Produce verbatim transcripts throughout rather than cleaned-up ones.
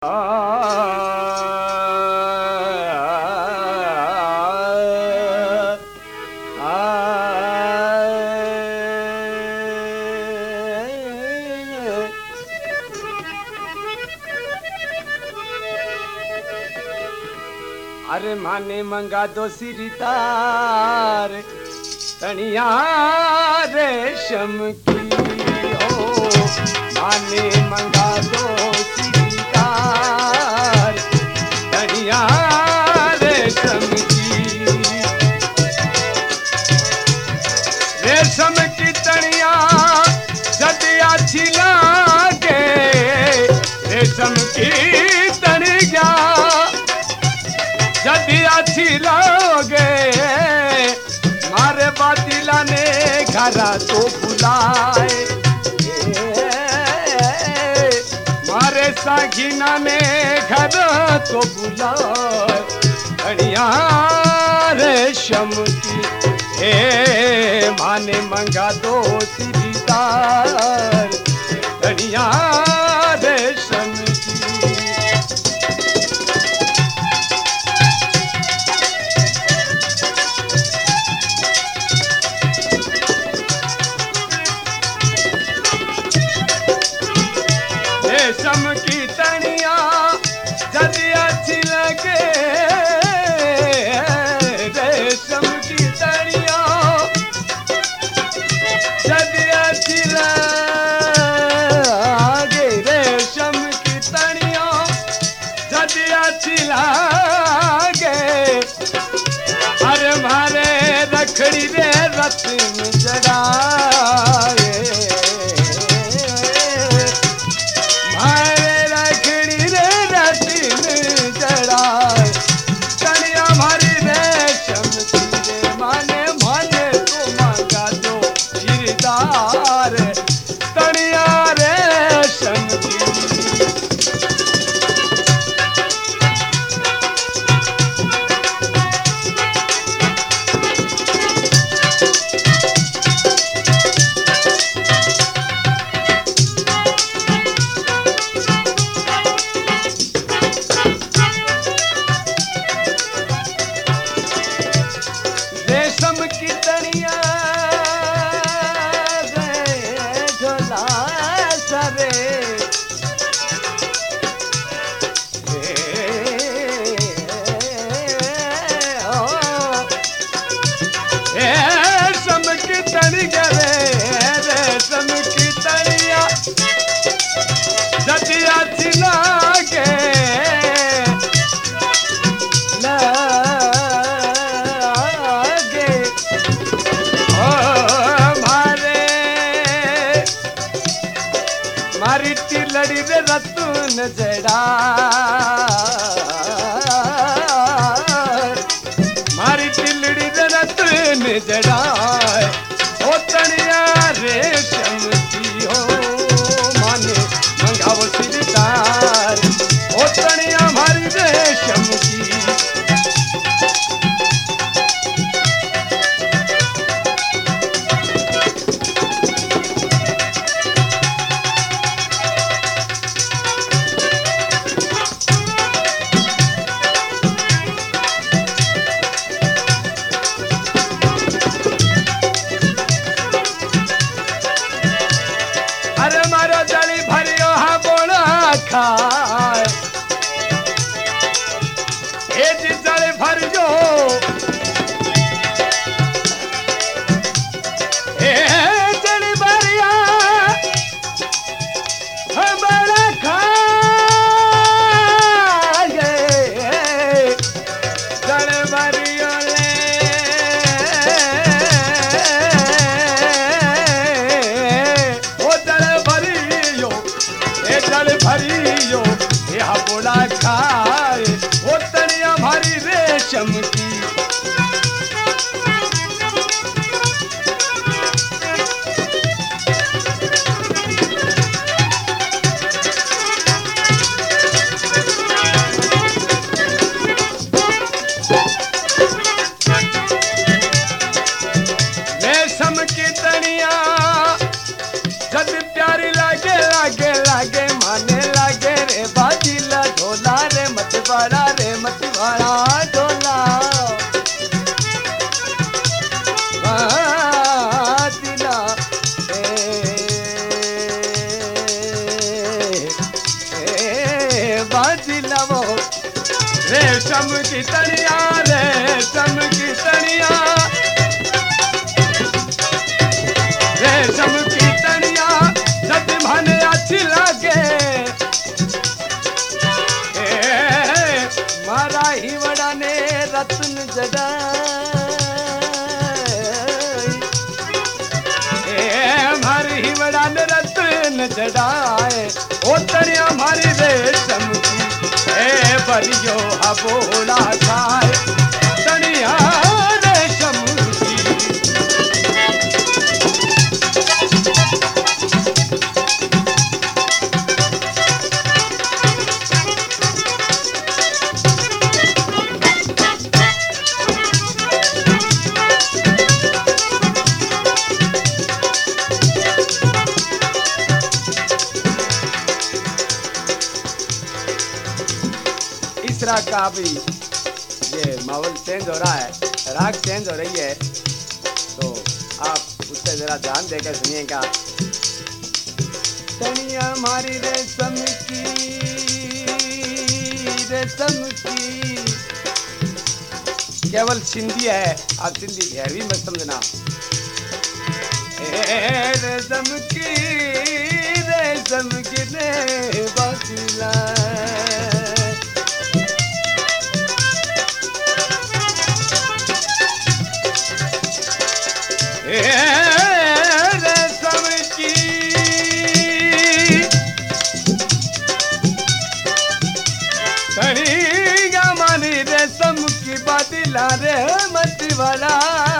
अरे माने मंगा दो सिरतार तनिया रेशम की हो, माने मंगा दो सिरतार तनिया रेशम की, रेशम की तनिया जदिया छिलागे, रेशम की तनिया जदिया छिलोगे, मारे बातिला ने घरा तो बुलाए, मारे सागिना ने घर तो बुलाए, बढ़िया रेशम की हे माने मंगा दो सिरतार बढ़िया रेशम की। रेशम की तनिया जदी अच्छी लगे, रेशम की तनिया जदी अच्छी लगे, रेशम की तनिया जदी अच्छी लगे, अरे मारे रखड़ी रे रत्न जड़ाए, तनिया रेशम की। रेशम की तनिया रेशम की तनिया रे, रेशम की तनिया जदिया छिलागे, लागे ओ मारे मारी तिलड़ी रे रतन जड़ा, मारी तिलड़ी रे रतन जड़ाए, ओ तनिया रेशम की हो, माने मंगाओ सिरतार, ओ तनिया मारी रेशम की। अरे मारो जली भरियो हा बोला खाए, ए जी जली भरियो, ए जली भरिया हमारा खाए, जली भरियो ले जल भरियो यह बोला खाए, वो तनिया भारी रेशम की। रेशम की तनिया जब प्यारी लागे लागे लागे माने लागे रे बाजी लागे, बाजी लवो रेशम की तनिया रेशम की तनिया रेशम की तनिया सच भने अच्छी लगे ए, मारा हिवड़ा ने रत्न जड़ा हमारी हिवड़ा ने रत्न जड़ाए ओ तनिया हमारी रेशम की ए बरियो अबोला खाए तनिया रेशम की। इस राग का अभी ये माहौल चेंज हो रहा है, राग चेंज हो रही है, तो आप उससे जरा ध्यान देकर सुनिएगा। तनिया हमारी रेशम की रेशम की केवल सिंधी है, आप सिंधी भी मत समझना। ए रेशम की रेशम की ने बसिला रेशम की तनिया मानी रेशम की बादला रे मत वाला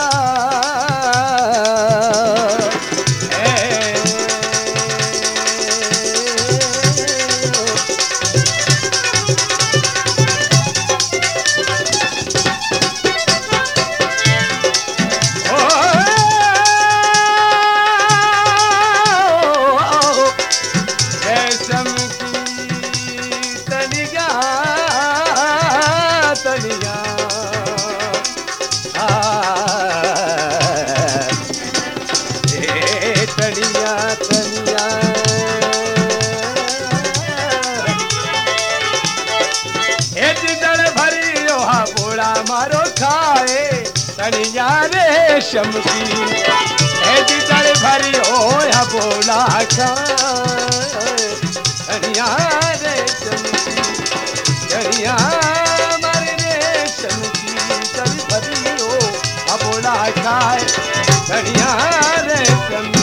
मारो खाए तनिया रेशम की एदी तल भरी हो या बोला खाए तनिया रेशम की तनिया मारे रेशम की तल भरी हो या बोला खाए तनिया रेशम